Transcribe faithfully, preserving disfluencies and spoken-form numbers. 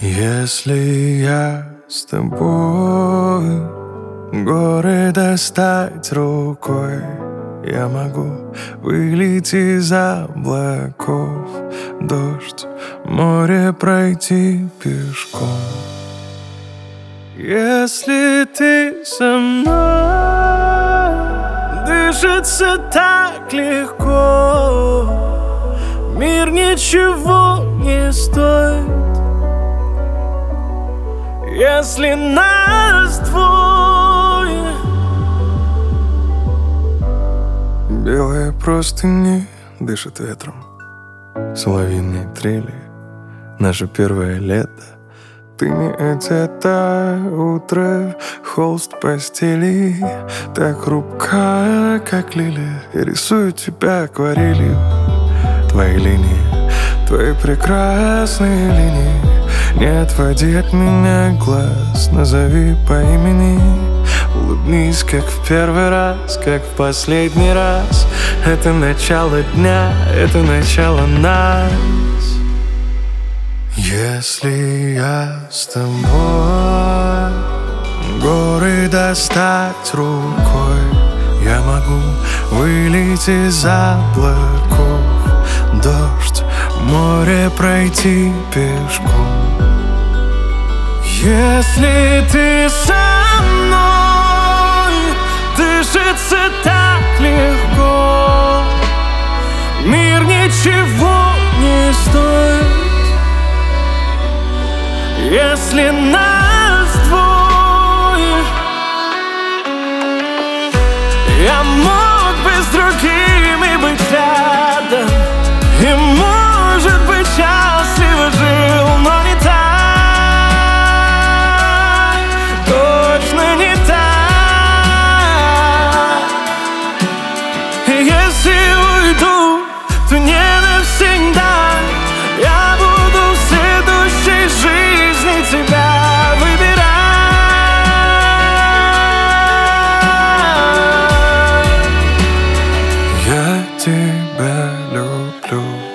Если я с тобой горы достать рукой, я могу вылить из облаков, дождь, море пройти пешком. Если ты со мной, дышится так легко, мир ничего не стоит. Если нас двое, белые простыни дышат ветром, соловьиные трели, наше первое лето. Ты не одета, утро, холст постели, так хрупка, как лилия. Я рисую тебя акварелью, твои линии, твои прекрасные линии. Не отводи от меня глаз, назови по имени. Улыбнись, как в первый раз, как в последний раз. Это начало дня, это начало нас. Если я с тобой горы достать рукой, я могу вылить из облаков, дождь, море пройти пешком. Если ты со мной, дышится так легко, мир ничего не стоит. Если нас двое, я мог бы с другими быть рядом, и, может быть, счастливо жил, но не так, точно не так. И если уйду, то не навсегда. Я буду в следующей жизни тебя выбирать. Я тебя люблю.